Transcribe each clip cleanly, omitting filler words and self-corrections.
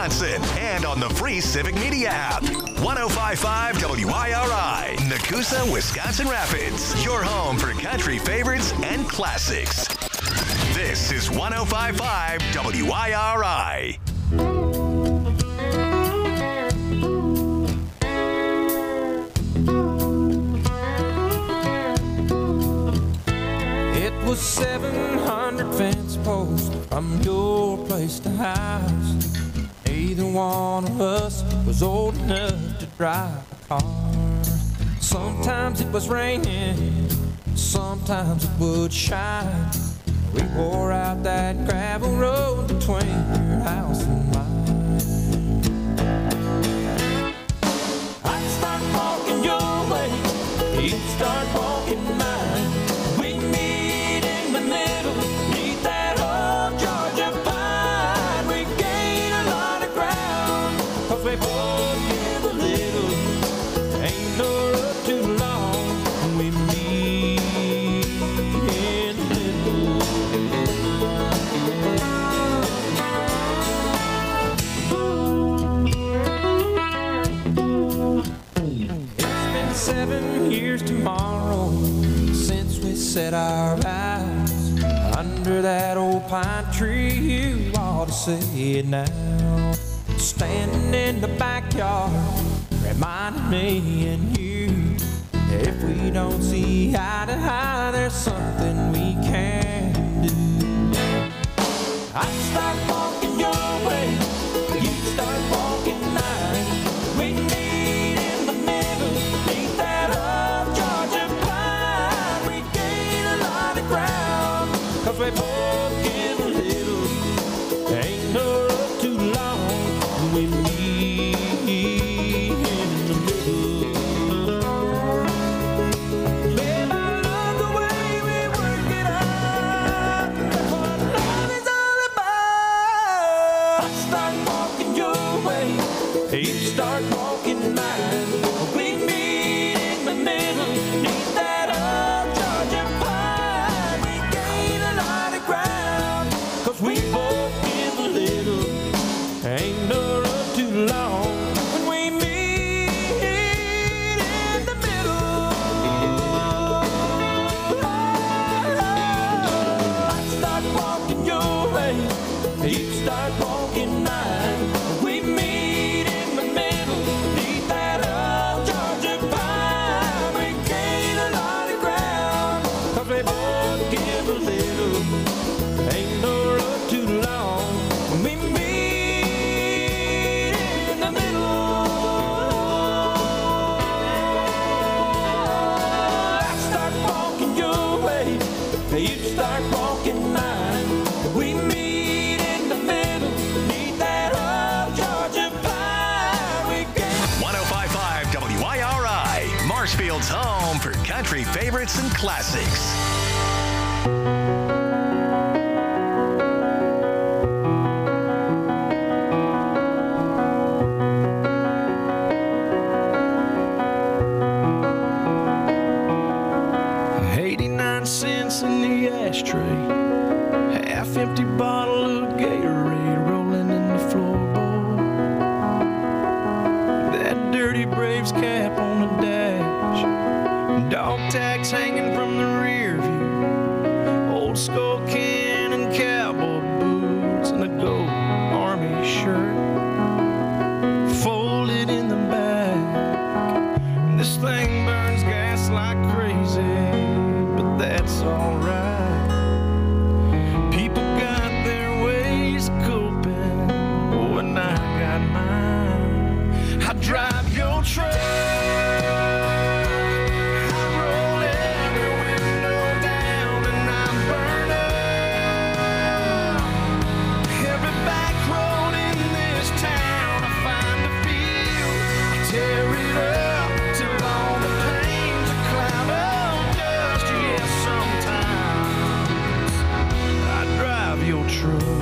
Wisconsin, and on the free Civic Media app. 105.5 WIRI, Nakusa, Wisconsin Rapids. Your home for country favorites and classics. This is 105.5 WIRI. It was 700 fence posts from your place to house. Neither one of us was old enough to drive a car. Sometimes it was raining, sometimes it would shine. We wore out that gravel road between your house and mine. I'd start walking your way, you'd start walking mine. We meet in the middle, meet that old Georgia pine. We gain a lot of ground, 'cause we both give a little. Ain't no road too long when we meet in the middle. It's been 7 years tomorrow since we set our eyes under that old pine tree. You ought to see it now. Standing in the backyard, reminding me and you, if we don't see eye to eye, there's something we can do. I'd start walking your way, you'd start walking mine. We meet in the middle, meet that old Georgia pine. We gain a lot of ground, 'cause we both give a little. Ain't no road too long when we meet in the middle. Babe, I love the way we work it out. That's what love is all about. I start walking your way, you start walking mine. We meet in the middle, meet that old Georgia pine. We gain a lot of ground, 'cause we both give a little. Ain't no road too long when we meet in the middle. I start walking your way, you start walking mine. We meet in the middle, meet that old Georgia pine. We gain a lot of ground, 'cause we both give a little. Ain't no road too long when we meet in the middle. I start walking your way, you start walking mine. We meet in the middle, meet that old Georgia pine. We gain 105.5 WIRI, Marshfield's home for country favorites and classics. $0.89 in the ashtray, half-empty bottle of Gatorade rolling in the floorboard. That dirty Braves cap on the dash, dog tags hanging from the rear view, old skull can and cowboy boots, and a gold army shirt folded in the back. This thing burns gas like crazy, but that's alright. People got their ways of coping, oh, and I got mine. I drive your truck, I roll every window down, and I burn up every back road in this town. I find a field, I tear it up till all the pain's a cloud of dust. Yeah, sometimes I drive your truck.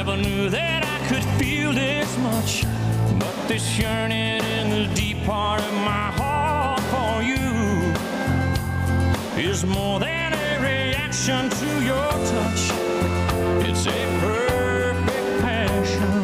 Never knew that I could feel this much, but this yearning in the deep part of my heart for you is more than a reaction to your touch. It's a perfect passion,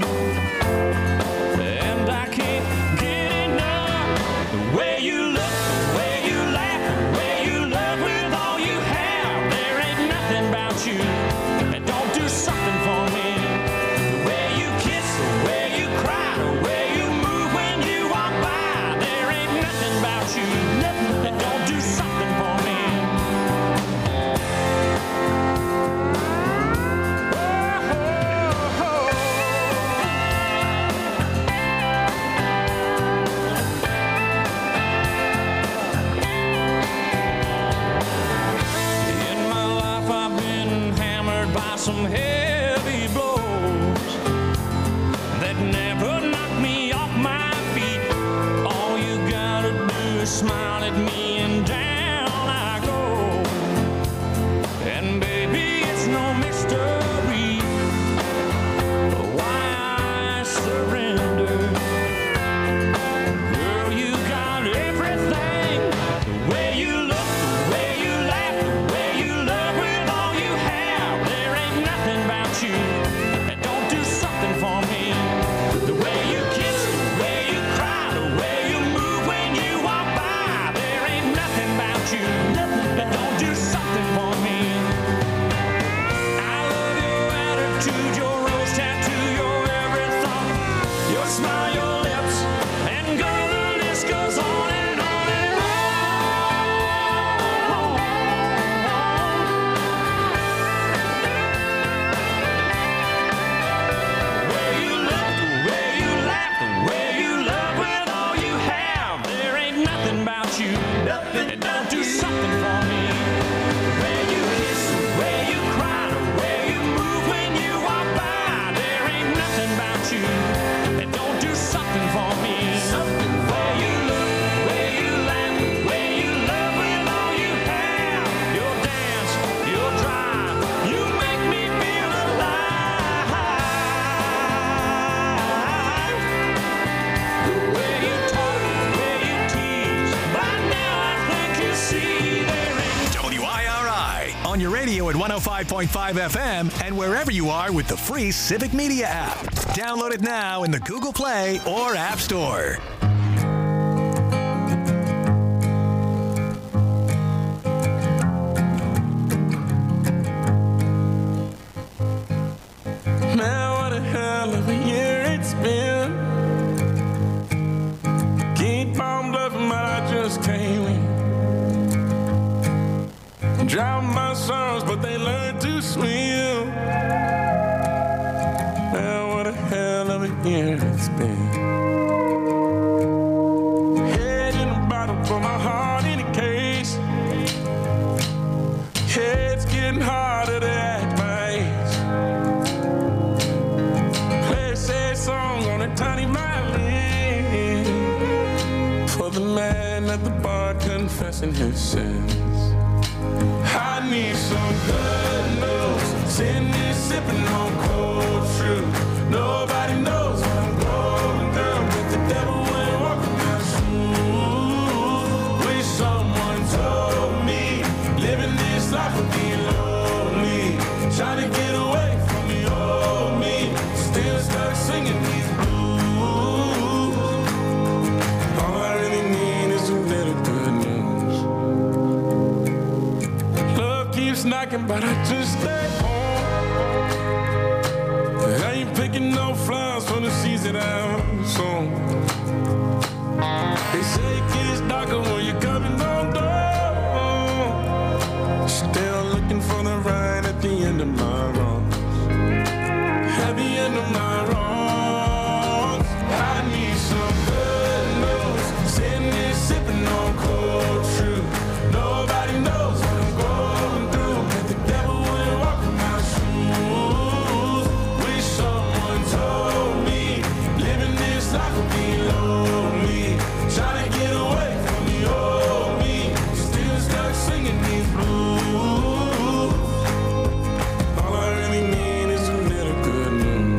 and I can't get enough. The way you look, the way you laugh, the way you love with all you have. There ain't nothing about you that don't do something for me. The way you kiss, the way you cry, the way you move when you walk by. There ain't nothing about you that don't do something for me. Some heavy blows that never knock me off my feet. All you gotta do is smile at me and down I go. And baby, it's no mystery why I surrender. Girl, you got everything. The way you look, the way you laugh, the way you love with all you have. There ain't nothing about you that don't do something for me. The way you kiss, the way you cry, the way you move when you walk by. There ain't nothing about you that don't do something for me. I love your attitude, your rose tattoo, your every thought, your smile, your lips, and girl, the list goes on and on and on. The way you look, the way you laugh, the way you love with all you have. There ain't nothing about you that don't do something for me. The way you kiss, the way you cry, the way you move when you walk by. There ain't nothing about you that don't do something for me. The way you look, the way you laugh, the way you love with all you have. Your dance, your drive, you make me feel alive. The way you talk, the way you tease. By now I think you see there ain't WIRI on your radio at 105.5 FM and wherever you are with the free Civic Media app. Download it now in the Google Play or App Store. Man, what a hell of a year it's been. Keep on bluffing, but I just can't win. Drown my sorrows, but they learn to swim. Man, what a hell of a year it's been. Head in a bottle, put my heart in a case. Yeah, it's getting harder to act my age. Play a sad song on a tiny violin for the man at the bar confessing his sins. I need some good news. Sitting here sipping on cold truth. Nobody knows what I'm going through, but the devil ain't walking my shoes. Wish someone told me living this life would be lonely. Trying to get away from the old me. Still stuck singing these blues. All I really need is a little good news. Love keeps knocking, but I just stay home. I ain't picking no flowers from the seeds that I've sown. They say it gets darker when you're coming on door. Still looking for the right at the end of my wrongs. At the end of my wrongs, I need some good news. Sitting here sipping on cold truth. Nobody knows what I'm going through, but the devil wouldn't walk in my shoes. Wish someone told me living this life would be lonely. Trying to get away from the old me. Still stuck singing these blues. All I really need is a little good news.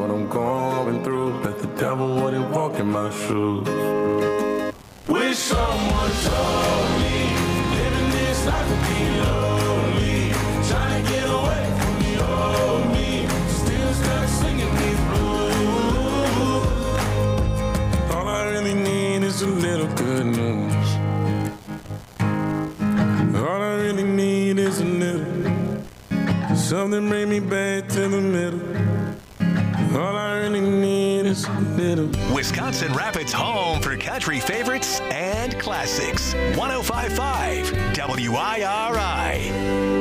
what I'm going through. Bet the devil wouldn't walk in my shoes. Wish someone told me living this life would be lonely. Trying to get away from the old me. Still stuck singing these blues. All I really need is a little good news. All I really need is a little. Something bring me back to the middle. All I really need is a little. Wisconsin Rapids' home for country favorites and classics. 105.5 WIRI.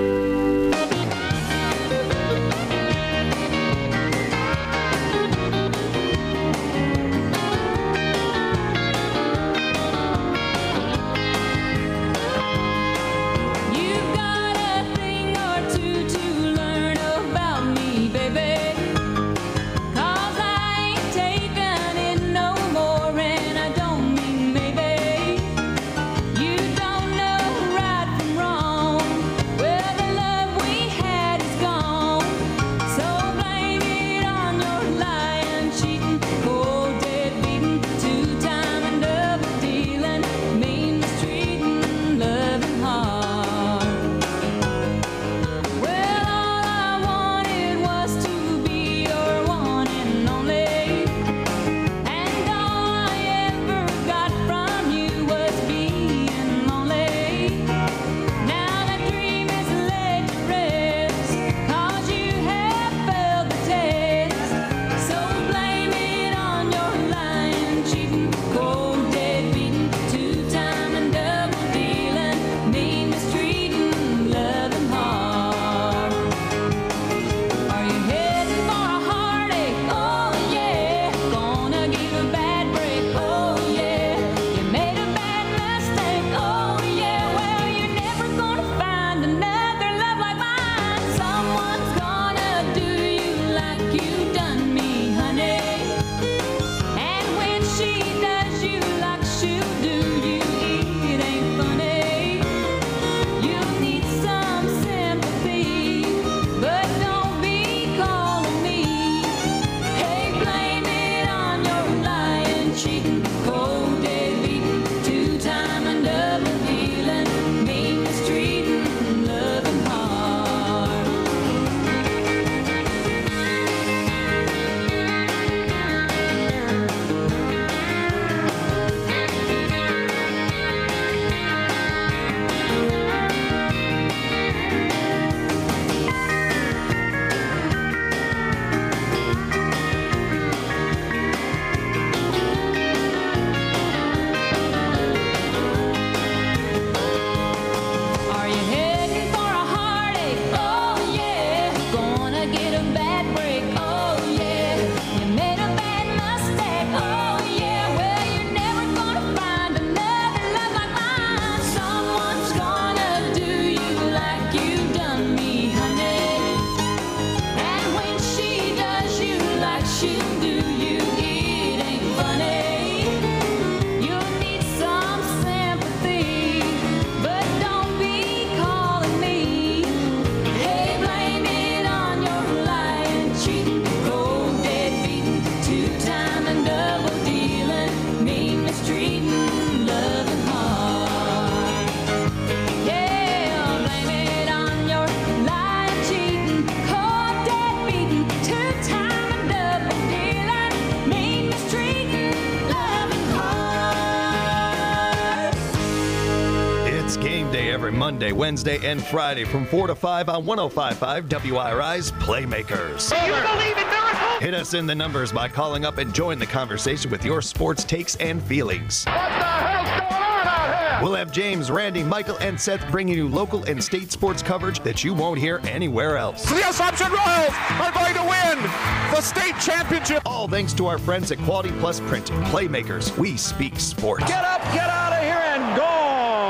Monday, Wednesday, and Friday from 4 to 5 on 105.5 WIRI's Playmakers. Do you believe in miracles? Hit us in the numbers by calling up and join the conversation with your sports takes and feelings. What the hell's going on out here? We'll have James, Randy, Michael, and Seth bringing you local and state sports coverage that you won't hear anywhere else. The Assumption Royals are going to win the state championship. All thanks to our friends at Quality Plus Printing. Playmakers, we speak sports. Get up, get out of here, and gone.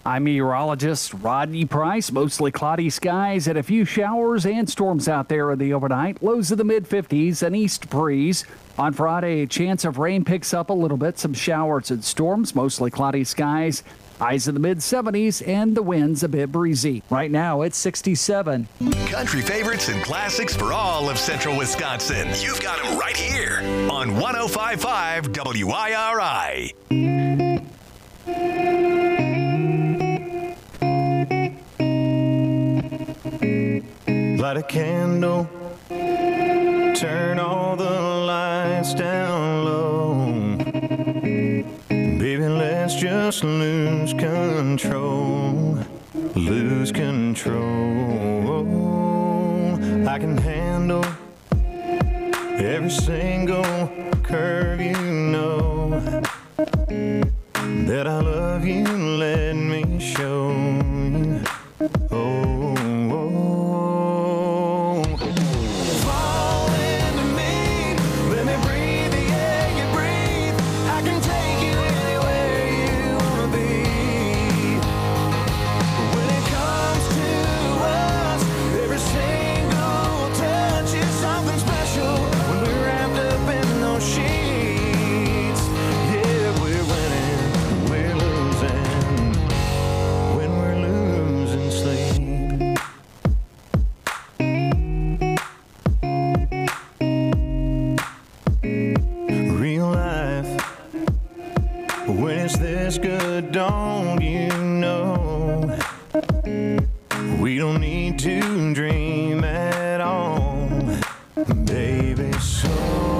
I'm meteorologist Rodney Price. Mostly cloudy skies and a few showers and storms out there in the overnight. Lows in the mid-50s, an east breeze. On Friday, a chance of rain picks up a little bit. Some showers and storms, mostly cloudy skies. Highs in the mid-70s and the winds a bit breezy. Right now, it's 67. Country favorites and classics for all of central Wisconsin. You've got them right here on 105.5 WIRI. Light a candle, turn all the lights down low. Baby, let's just lose control. Lose control. I can handle every single curve, you know. That I love you, let me show you. Oh, fall into me, let me breathe the air you breathe. I can take you anywhere you wanna be. When it comes to us, every single touch is something special. When we're wrapped up in those sheets, yeah, we're winning, we're losing. When we're losing sleep. Real life, when it's this good, don't you know? We don't need to dream at all, baby, so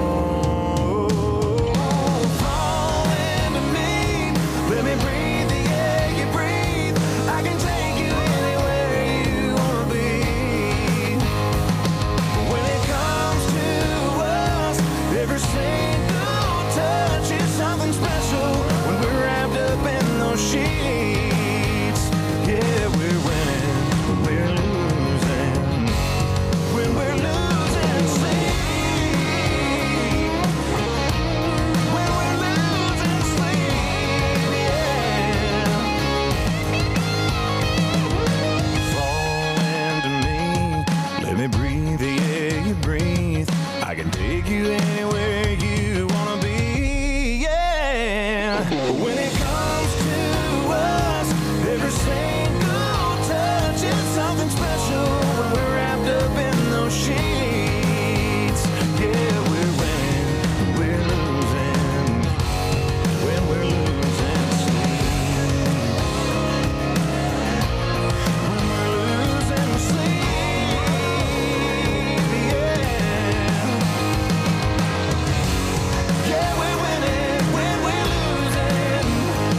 fall into me, let me breathe the air you breathe. I can take you anywhere you wanna be. When it comes to us, every single touch is something special. When we're wrapped up in those sheets, yeah, we're winning, we're losing. When we're losing sleep, when we're losing sleep, yeah. Fall into me, let me breathe the air you breathe. I can take you anywhere you wanna be, yeah. When it comes to us, every single touch is something special. When we're wrapped up in those sheets, yeah, we're winning, we're losing. When we're losing sleep, when we're losing sleep, yeah. Yeah, we're winning when we're losing.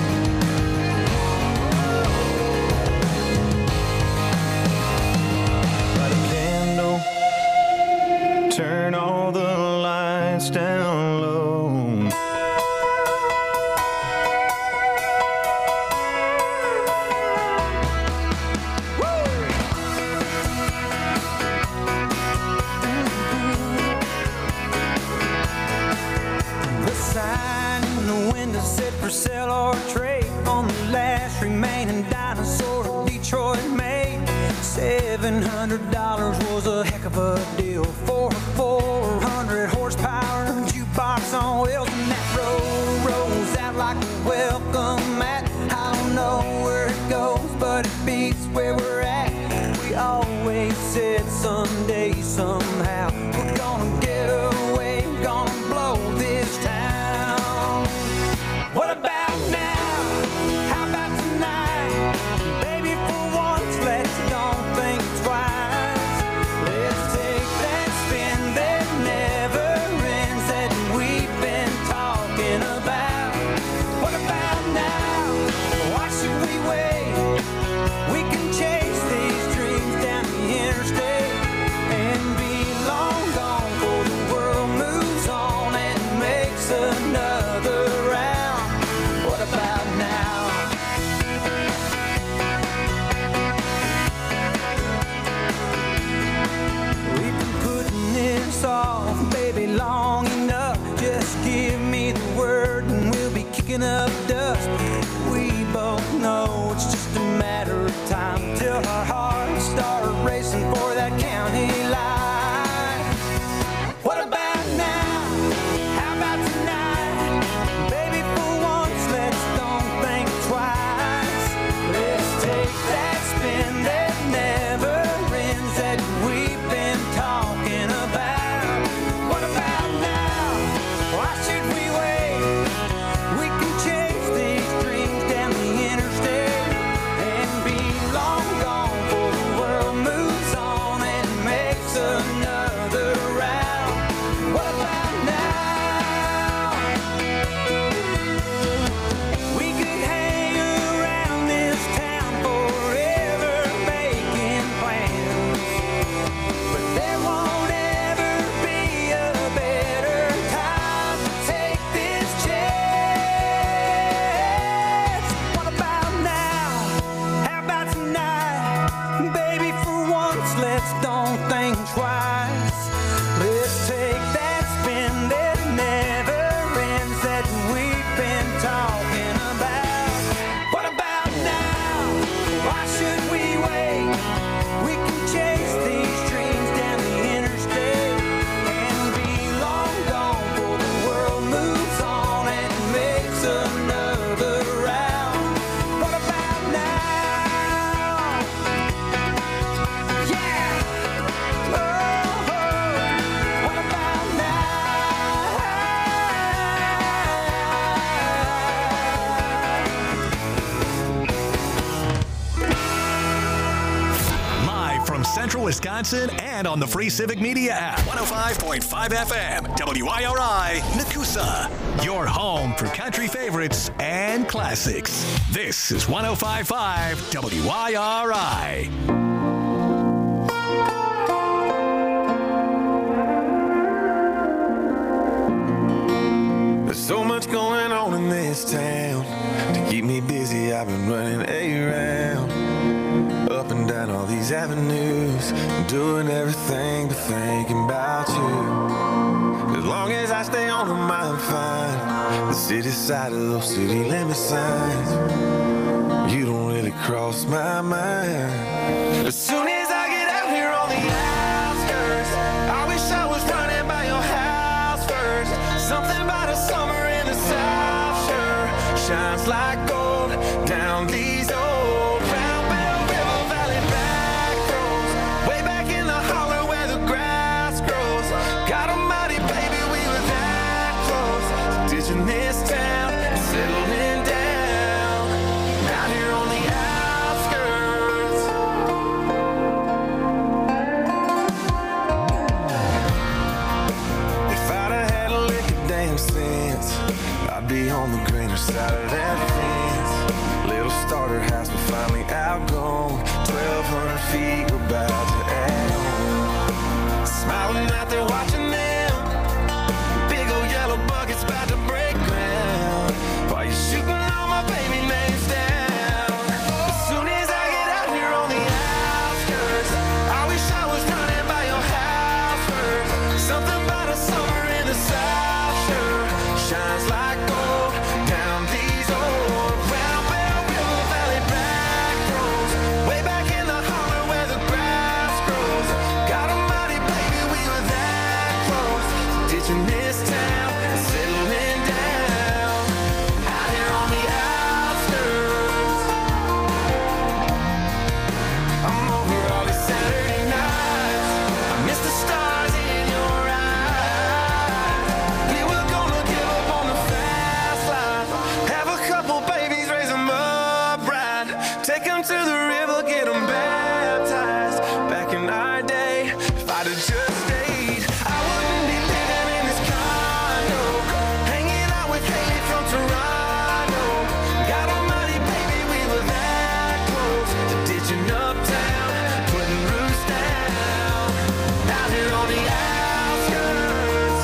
Light a candle, turn all the lights down low. The sign in the window said for sale or trade on the last remaining dinosaur of Detroit made. $700 was a heck of a deal for a 400 horsepower jukebox on wheels, and that road rolls out like a welcome mat. I don't know where it goes, but it beats where we're at. We always said someday, somehow, we're gonna get away, gonna blow this town. What about now? How about tonight? Baby, for once, let's don't think twice. Let's take that spin that never ends that we've been talking about. What about now? Why should we wait? We can chase these dreams down the interstate and be long gone before the world moves on and makes another round. What about now? We've been putting this off, baby, long enough. Just give me the word and we'll be kicking up dust. We both know it's just a Wisconsin, and on the free Civic Media app. 105.5 FM, WIRI, Nakusa. Your home for country favorites and classics. This is 105.5 WIRI. There's so much going on in this town. To keep me busy, I've been running around, up and down all these avenues, doing everything but thinking about you. As long as I stay on them, I'm fine. The city side of those city limit signs, you don't really cross my mind. As soon as I get out here on the outskirts, I wish I was running by your house first. Something about a summer in the South sure shines like gold down these old Round Bell River Valley back roads, way back in the holler where the grass grows. God almighty, baby, we were that close, ditching this town and settling down out here on the outskirts. If I'd have had a lick of damn sense, I'd be on the greener side of that fence. Little starter house, but finally outgrown. 1,200 feet, we're about to add on. Smiling out there watching them, big old yellow buckets about to break ground, while you're shooting all my baby names down. As soon as I get out here on the outskirts, I wish I was running by your house first. Something about a summer in the South sure shines like gold down these old Round Bell River Valley back roads, way back in the holler where the grass grows. God almighty, baby, we were that close, ditching this town and settling down out here on the outskirts. I'm over all these Saturday nights, I miss the stars in your eyes. We were gonna give up on the fast life, have a couple babies, raise them up right, take them to the river, get them baptized. Back in our day, if I'd have just stayed, I wouldn't be living in this condo, hanging out with Haley from Toronto. God almighty, baby, we were that close to ditching uptown, putting roots down out here on the outskirts.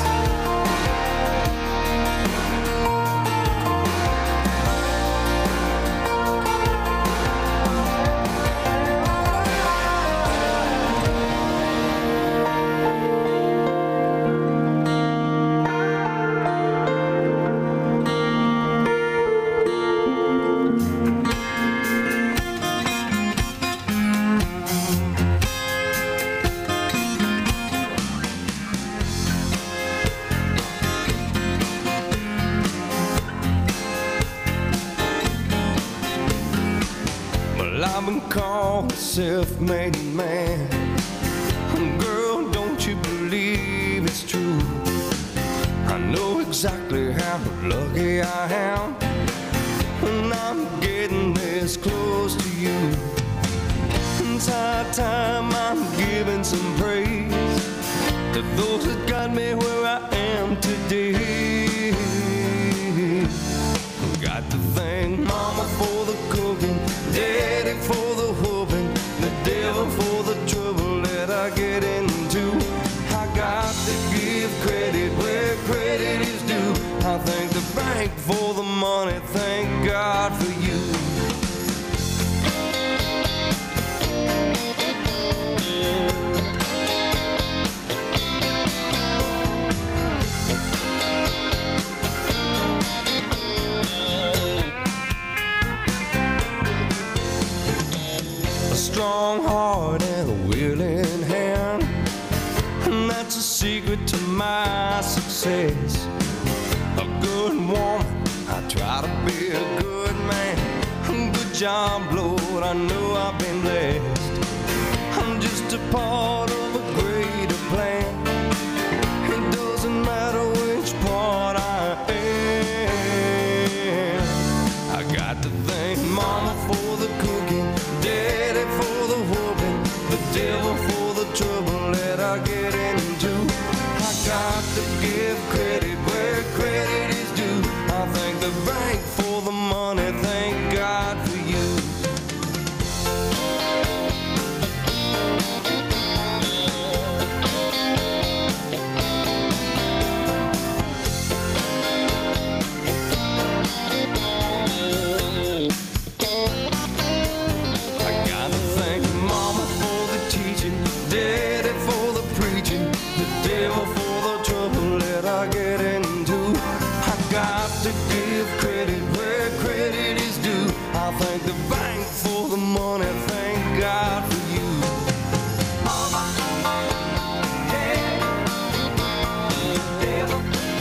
Well, I've been called a self-made man. Girl, don't you believe it's true? I know exactly how lucky I am when I'm getting this close to you. It's high time I'm giving some praise to those that got me where I am today. Got to thank Mama for the cooking, Daddy for the whooping, the devil for the trouble that I get into. I got to give credit where credit is due. I thank the bank for the money, thank God for you. A strong heart and a willing hand, and that's a secret to my success. A good woman, I try to be a good man. Good job, Lord, I know I've been blessed. I'm just a part of a greater plan. It doesn't matter which part I am. I got to thank Mama for the cooking, Daddy for the whooping, the devil for the trouble into. I got to give credit where credit is due. I thank the bank for the money, thank God for you. To give credit where credit is due. I thank the bank for the money, thank God for you. Mama, Dad, devil.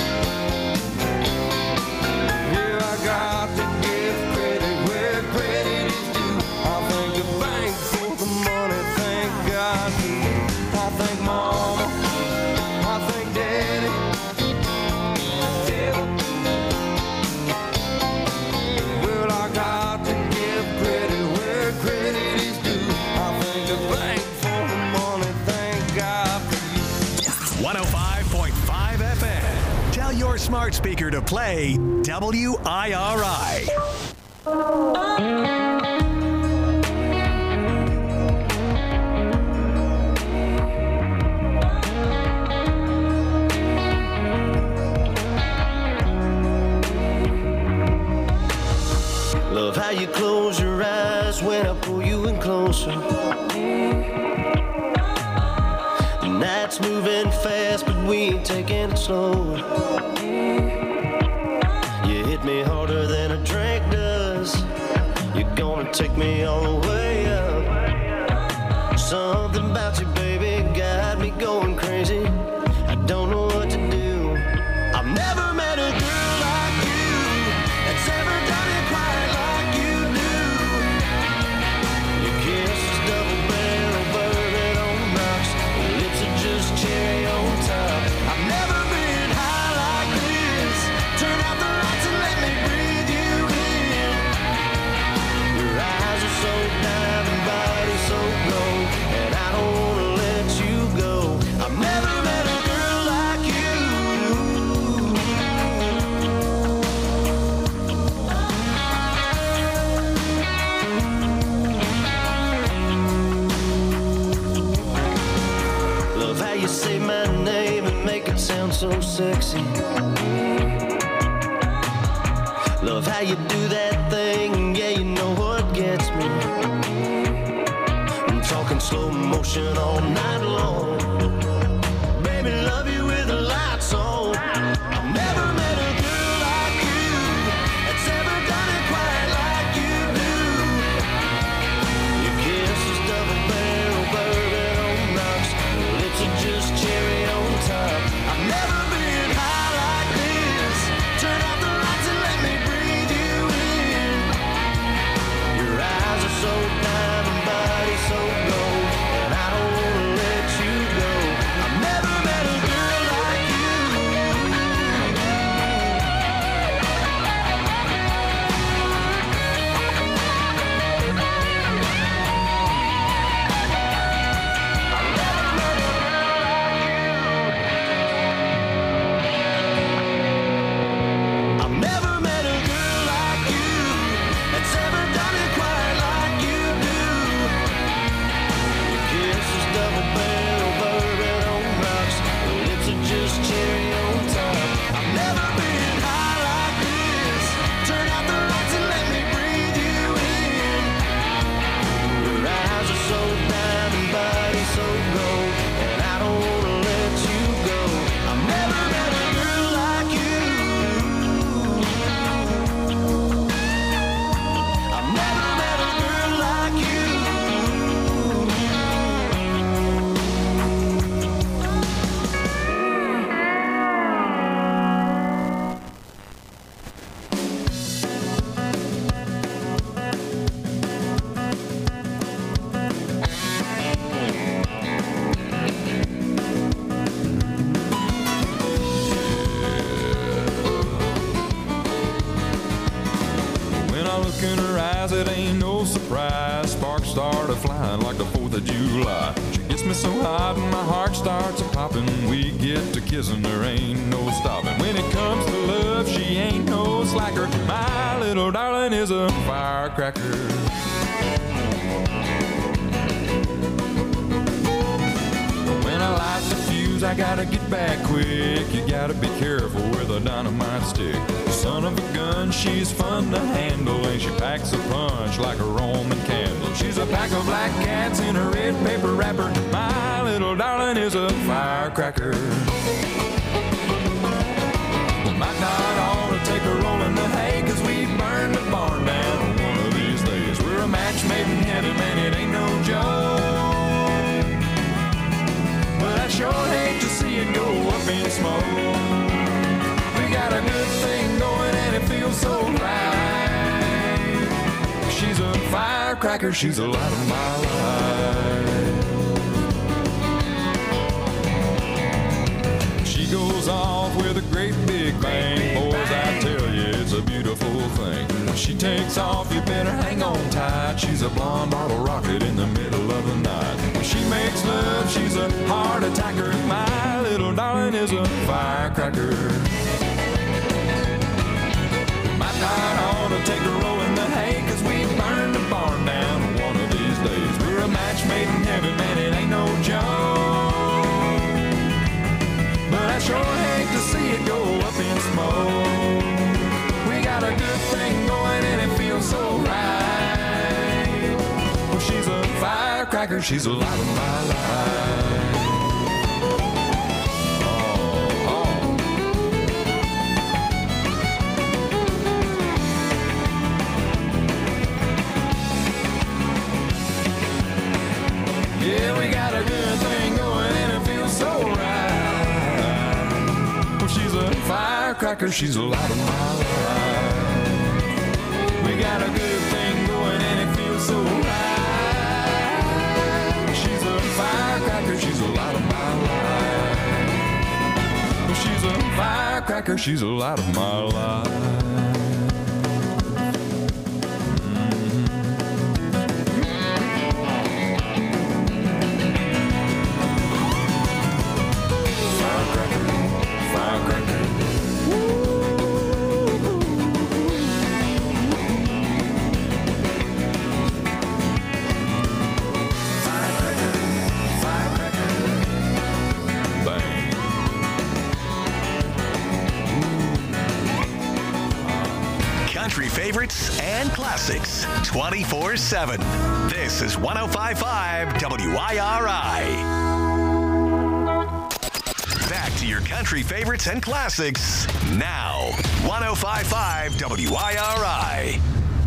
Yeah, I got to give credit where credit is due. I thank the bank for the money, thank God for you. I thank Mama, I thank Daddy, devil. Credit is due. I thank the bank for the money, thank God for you. 105.5 FM. Tell your smart speaker to play WIRI. Love how you close your eyes when I pull you in closer. The night's moving fast, but we ain't taking it slow. You hit me harder than a drink does. You're gonna take me all the way up. Something about you, baby, got me going crazy. I don't know what to do. I've never met a girl like you that's ever done it quite like you do. Your kiss is double barrel bourbon on rocks. Your lips are just cherry on top. I've never been high like this. Turn out the lights and let me breathe you in. Your eyes are so diamond, body so gold, and I don't wanna let you go. I've never met a girl like you. Love how you say my name and make it sound so sexy. Love how you do that thing, yeah, you know what gets me. I'm talking slow motion all night long. Baby, love you with the lights on. I've never met a girl like you that's ever done it quite like you do. Your kiss is double barrel bourbon on rocks. Your lips are just cherry on top. I've never been high like this. Turn out the lights and let me breathe you in. Your eyes are so diamond, body so gold, and I don't wanna let you go. I've never met a girl like you. I've never met a girl like you that's ever done it quite like you do. Your kiss is double barrel bourbon on rocks. Your lips are just cherry on top. I've never been high like this. Turn out the lights and let me breathe you in. Your eyes are so diamond, body so gold, and I don't wanna let you go. I've never met a girl like you. I've never met a girl like you. When I look in her eyes, it ain't no surprise. Sparks started flying like the 4th of July. She gets me so hot and my heart starts a-popping. We get to kissing, there ain't no stopping. When it comes to love, she ain't no slacker. My little darling is a firecracker. When I light the fuse, I gotta get back quick. You gotta be careful with a dynamite stick. Son of a gun, she's fun to handle, and she packs a punch like a Roman candle. She's a pack of black cats in a red paper wrapper. My little darling is a firecracker. We might not ought to take a roll in the hay, 'cause we burn the barn down one of these days. We're a match made in heaven, man, it ain't no joke. But I sure hate to see it go up in smoke. We got a good thing going and it feels so right. She's a firecracker, she's the light of my life. She goes off with a great big bang. Boys, I tell you, it's a beautiful thing. When she takes off, you better hang on tight. She's a blonde bottle rocket in the middle of the night. When she makes love, she's a heart attacker. My little darling is a firecracker. Might not ought to take a roll in the hay, 'cause we burn the barn down one of these days. We're a match made in heaven, man, it ain't no joke. But I sure hate to see it go up in smoke. We got a good thing going and it feels so right. Well, she's a firecracker, she's the light of my life. Yeah, we got a good thing going and it feels so right. Well, she's a firecracker, she's the light of my life. We got a good thing going and it feels so right. She's a firecracker, she's the light of my life. Well, she's a firecracker, she's the light of my life. Country favorites and classics 24/7. This is 105.5 WIRI. Back to your country favorites and classics now. 105.5 WIRI.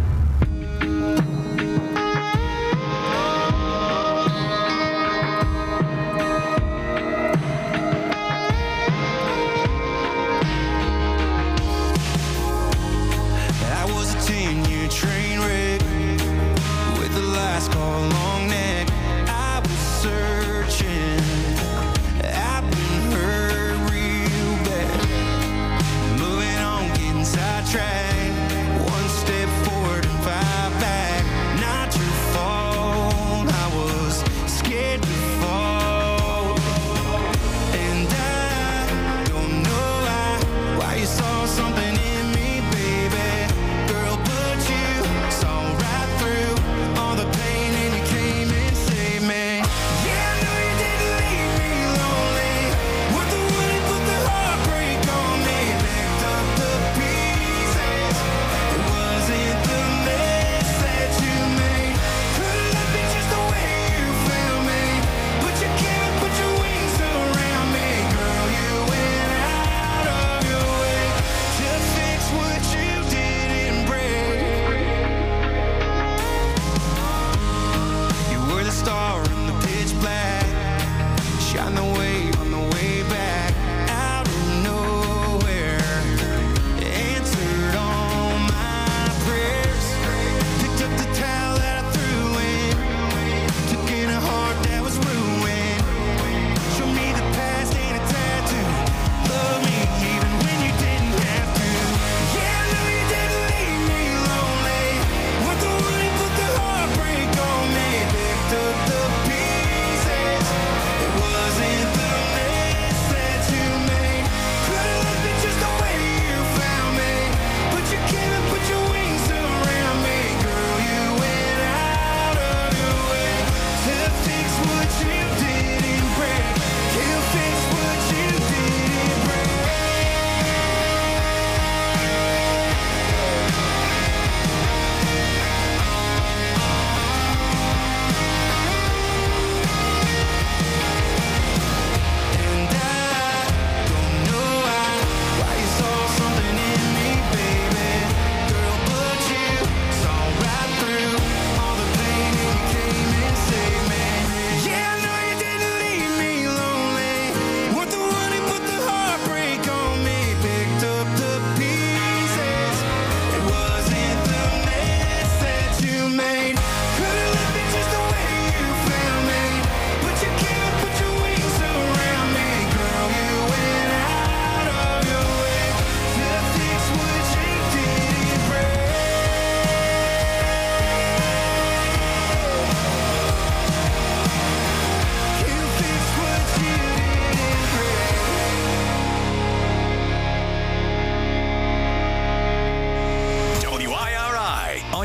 Train wreck with the last call long neck. I was searching, I've been hurt real bad. Moving on, getting sidetracked. One step forward.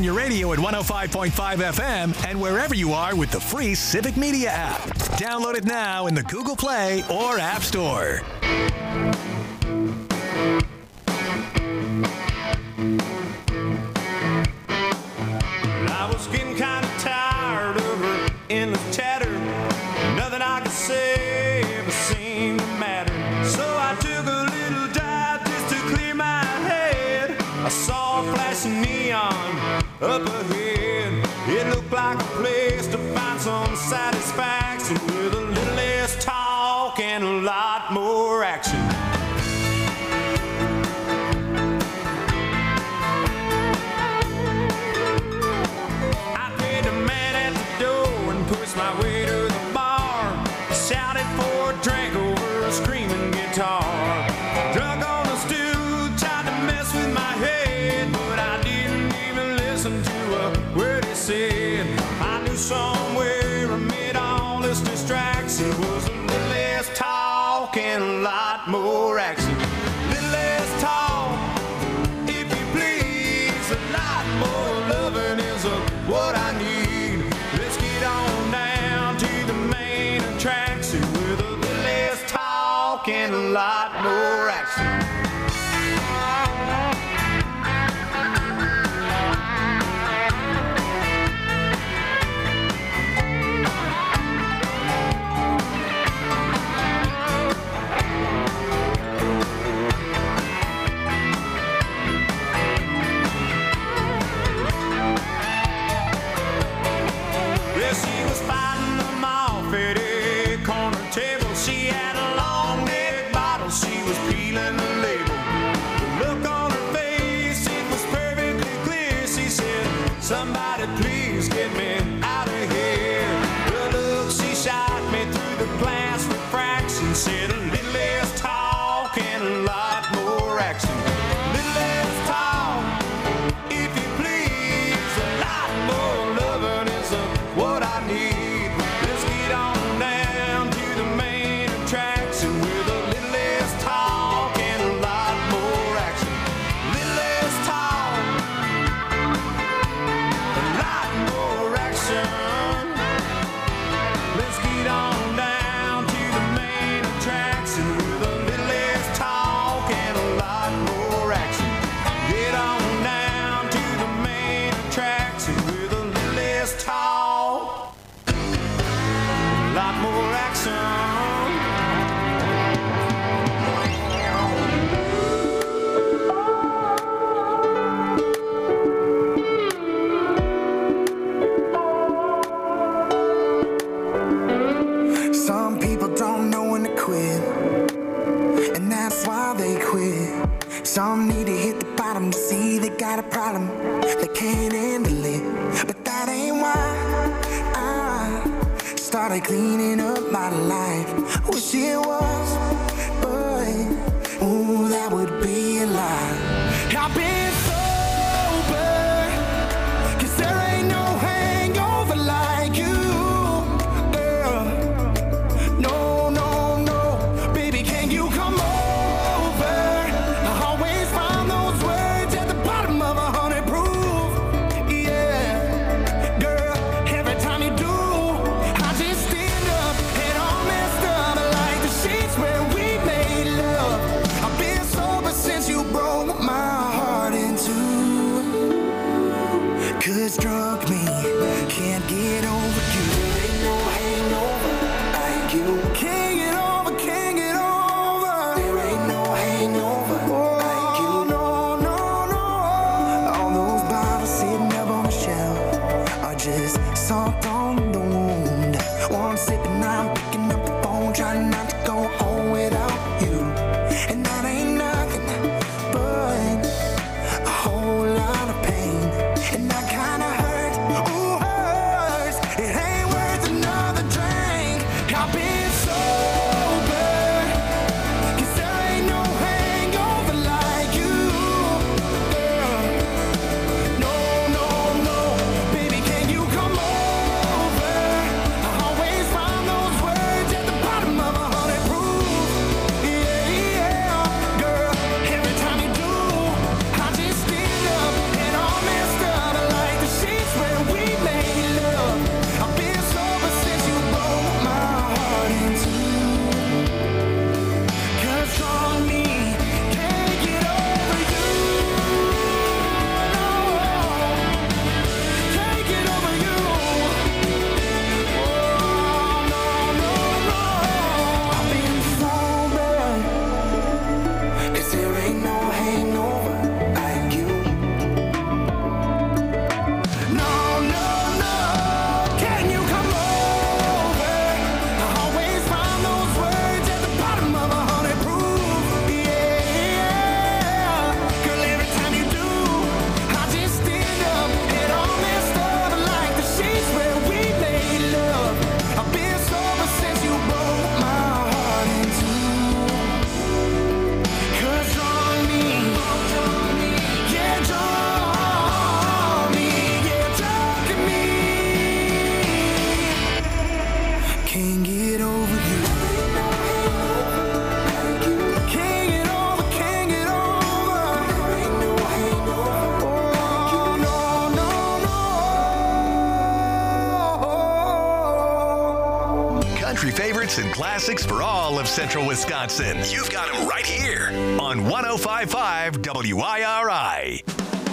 on your radio at 105.5 FM and wherever you are with the free Civic Media app. Download it now in the Google Play or App Store. I was getting kind of tired of her endless chatter. Nothing I could say ever seemed to matter. So I took a little dive just to clear my head. I saw a flashing neon up ahead. It looked like a place to find some satisfaction with a little less talk and a lot more action. Pushed my way to the bar, shouted for a drink over a screaming guitar. Drunk on a stool, tried to mess with my head, but I didn't even listen to a word he said. I knew somewhere amid all this distraction was a little less talk and a lot more action. Little less talk, if you please, a lot more loving is what I need. Let's get on down to the main attraction with a little less talk and a lot more action. She was fighting them off at a corner table. She had a long neck bottle, she was peeling the label. The look on her face, it was perfectly clear. She said, somebody please get me out of here. The look she shot me through the glass refraction said a little less talk and a lot more action. Little less talk, if you please, a lot more loving is what I need. Let's get on down to the main attraction with a little less talk and a lot more action. Little less talk, a lot more action. Let's get on down to the main attraction with a little less talk and a lot more action. Get on down to the main attraction with a little less talk, a lot more action. Some people don't know when to quit, and that's why they quit. Some need to hit the bottom to see they got a problem, they can't handle it. But that ain't why I started cleaning up my life. Wish it was, but ooh, that would be a lie. I've been sober, 'cause there ain't no hangover like you. No, no, no, baby, can you come over? I always find those words at the bottom of 100 proof. Yeah, girl, every time you do, I just stand up, head all messed up, like the favorites and classics for all of Central Wisconsin. You've got them right here on 105.5 WIRI.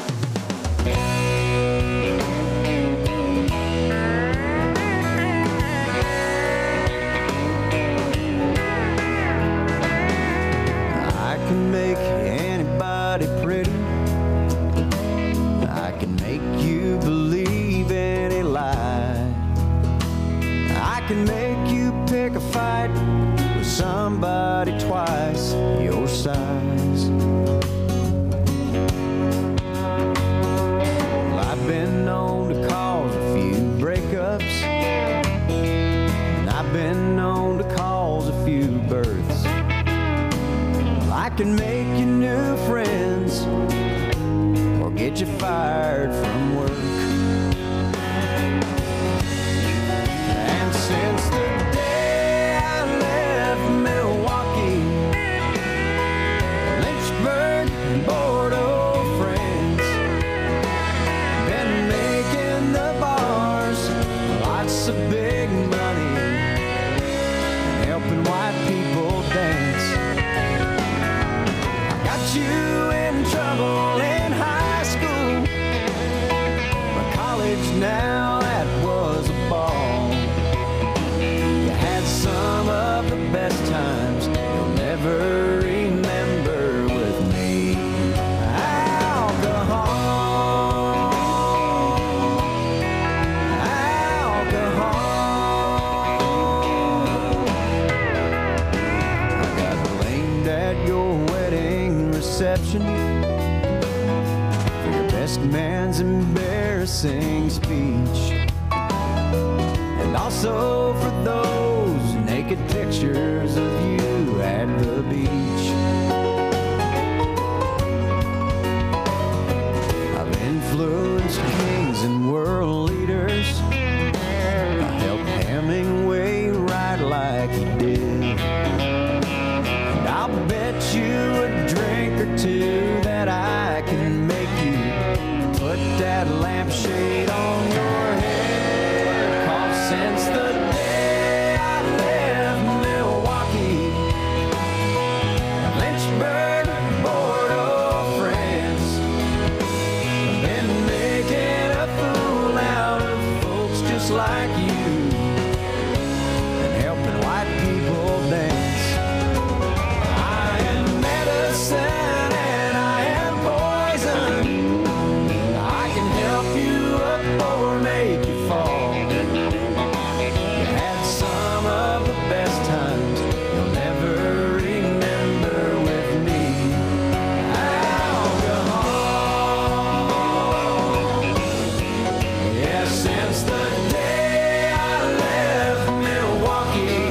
I can make anybody pretty. I can make you believe any lie. I can make you pick a fight with somebody twice your size. Well, I've been known to cause a few breakups, and I've been known to cause a few births. I can make you new friends or get you fired from work. And since the day I left Milwaukee, Lynchburg and Bordeaux friends, been making the bars lots of big money and helping white people dance. You in trouble in high school, but college now, that was a ball. You had some of the best times you'll never remember with me. Alcohol, I got blamed at your wedding reception for your best man's embarrassing speech, and also for those naked pictures of you at the beach. I've influenced kings and world leaders. I helped Hemingway write like he did. I'll bet you a drink or two that I can make you put that lampshade on your head. 'Cause since the day I left Milwaukee, Lynchburg, Bordeaux friends, I've been making a fool out of folks just like you and helping white people dance. And I am poison. I can help you up or make you fall. You had some of the best times you'll never remember with me. Alcohol. Yeah, since the day I left Milwaukee,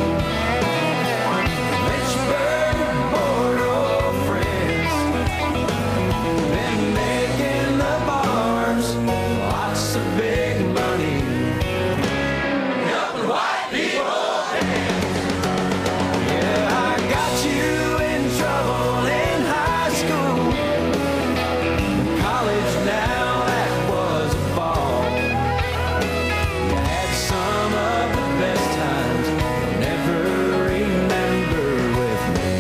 Lynchburg, Bordeaux friends, been making the bars lots of big money, helping white people dance. Yeah, I got you in trouble in high school, college now, that was a ball. You had some of the best times you'll never remember with me.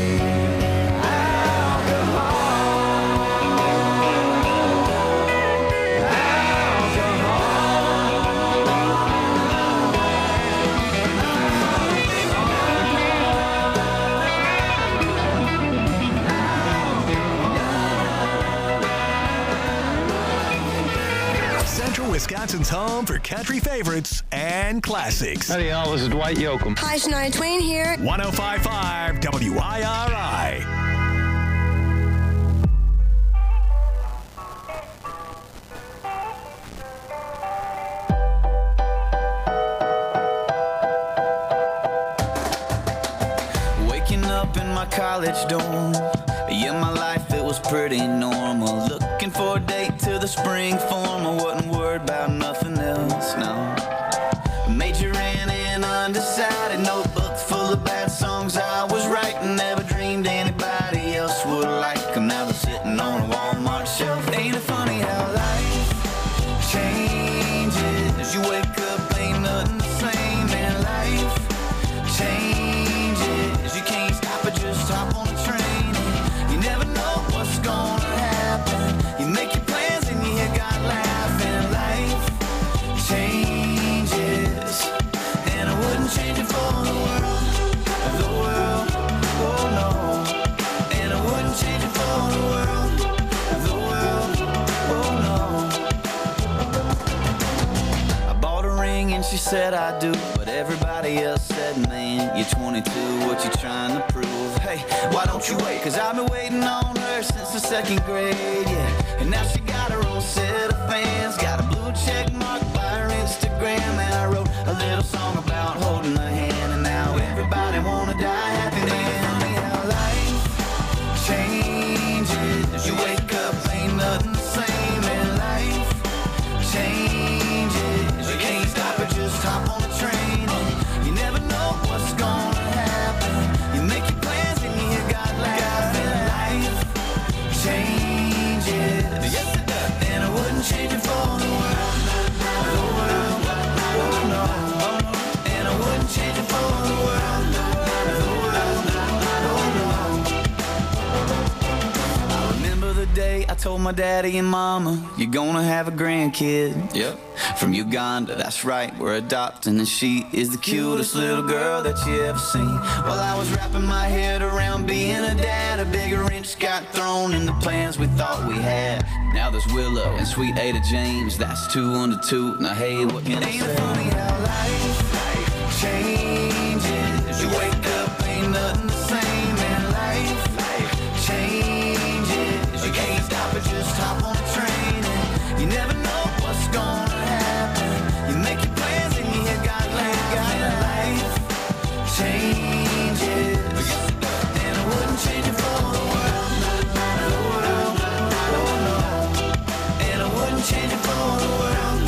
Central Wisconsin's home for country favorites and classics. Howdy, y'all. This is Dwight Yoakam. Hi, Shania Twain here. 105.5 WIRI. Waking up in my college dorm. Yeah, my life, it was pretty normal. Looking for a date to the spring form. I wasn't worried about nothing else, no. Majoring in undecided, notebook full of bad songs I was writing. Never dreamed anybody else would like them. Now they're sitting on a Walmart shelf. Ain't it funny how life changes? You wake up, ain't nothing the same, and life changes. on a train, and you never know what's gonna happen. You make your plans and you hear God laughing. Life changes, and I wouldn't change it for the world, oh no. And I wouldn't change it for the world, oh no. I bought a ring and she said I do, but everybody else said, man, you're 22, what you trying to prove? Hey, why don't you wait? Cause I've been waiting on her since the 2nd grade, yeah. And now she got her own set of fans, got a blue check mark by her Instagram, and I wrote a little song about holding her hand, and now everybody wanna die happy. And how life changes, you wake up, ain't nothing the same, and life changes, you can't stop it, just hop on the train, and you never know what's gonna happen. You make your plans and you hear God laughing. Life changes, yes it does, and I wouldn't change it for the world, oh no, and I wouldn't change it for the world, the day I told my daddy and mama, you're gonna have a grandkid. Yep. From Uganda, that's right, we're adopting, and she is the cutest little girl that you ever seen. While I was wrapping my head around being a dad, a bigger wrench got thrown in the plans we thought we had. Now there's Willow and sweet Ada James, that's 2 under 2. Now hey, what can I say? Ain't it funny how life changes? You wake up, ain't nothing the same, and life changes. You can't stop it, just hop on a train, and you never know what's gonna happen. You make your plans and you hear God laughing. Life changes, and I wouldn't change it for the world, oh no. And I wouldn't change it for the world,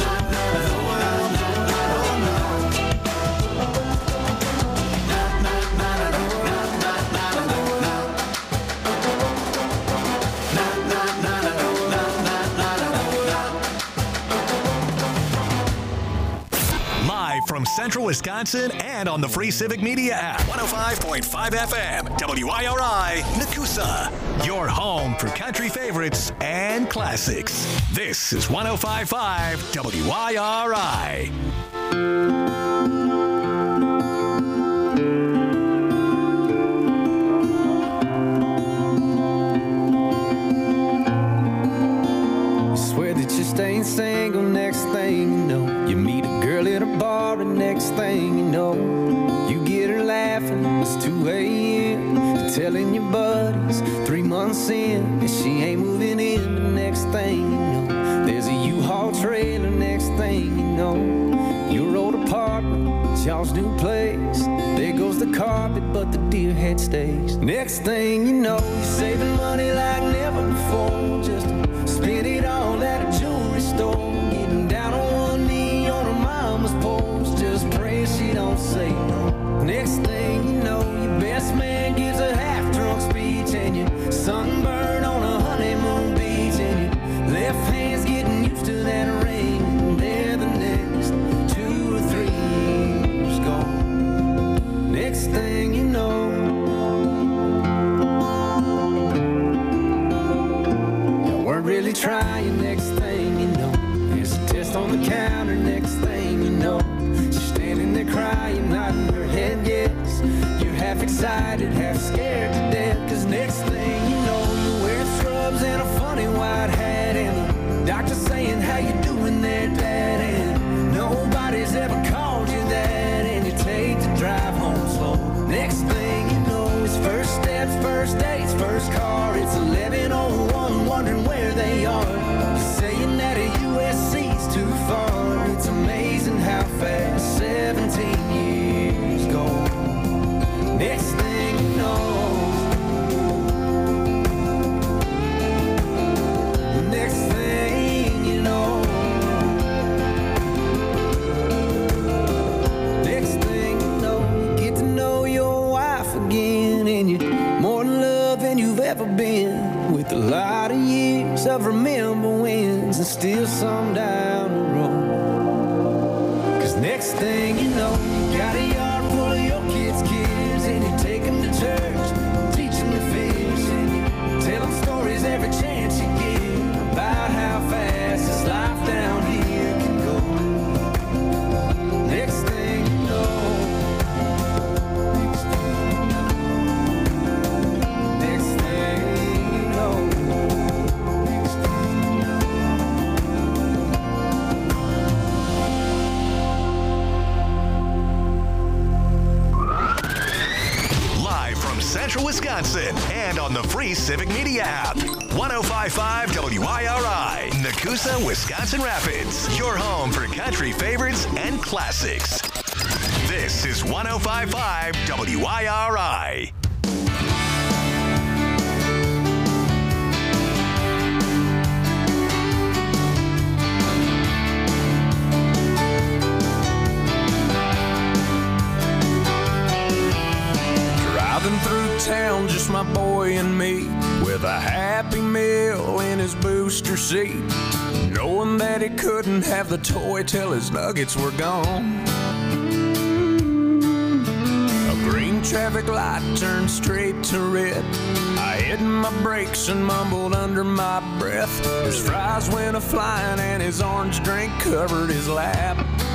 oh no. Live from Central Wisconsin and on the free Civic Media app. 105.5 FM, WIRI, Nakusa. Your home for country favorites and classics. This is 105.5 WIRI. Swear that you're staying single, next thing you know, you meet a girl at a bar, and next thing you know, you get her laughing. It's 2 a.m. You're telling your buddies 3 months in, and she ain't moving in. The next thing you know, there's a U-Haul trailer. Next thing you know, your old apartment, it's y'all's new place. There goes the carpet, but the deer head stays. Next thing you know, you're saving money like never before, just to spend it all at a jewelry store. Getting down on one knee on her mama's porch, just praying she don't say no. Next thing you know, your best man gives a half-drunk speech, and you sunburn on a honeymoon beach, and your left hand's getting used to that ring. And there the next 2 or 3 years gone. Next thing you know, you weren't really trying. Next thing you know, there's a test on the counter. Next thing you know, she's standing there crying, nodding her head yes. You're half excited, half scared to death, cause next thing you know, you're wearing scrubs and a funny white hat, and the doctor saying, how you doing there, Dad? And nobody's ever called you that, and you take the drive home slow. Next thing you know, it's first steps, first dates, first car. It's 11:01, wondering where they are. You're saying that a USC's too far. It's amazing how fast 17 years go. Next thing you know, next thing you know, next thing you know, you get to know your wife again, and you're more in love than you've ever been, with a lot of years of remember wins and still some down the road. Cause next thing you know, you got a yard full of your kids' and you take them to church, teach them to on the free Civic Media app. 105.5 WIRI, Nakusa, Wisconsin Rapids. Your home for country favorites and classics. This is 105.5 WIRI. Driving through town, just my boy and me, with a Happy Meal in his booster seat, knowing that he couldn't have the toy till his nuggets were gone. A green traffic light turned straight to red. I hit my brakes and mumbled under my breath. His fries went a-flying and his orange drink covered his lap.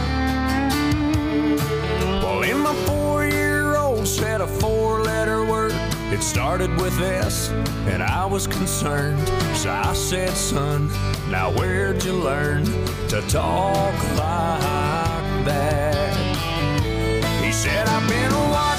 Well, in my 4-year-old said a 4-letter word. It started with S, and I was concerned. So I said, son, now where'd you learn to talk like that? He said, I've been a while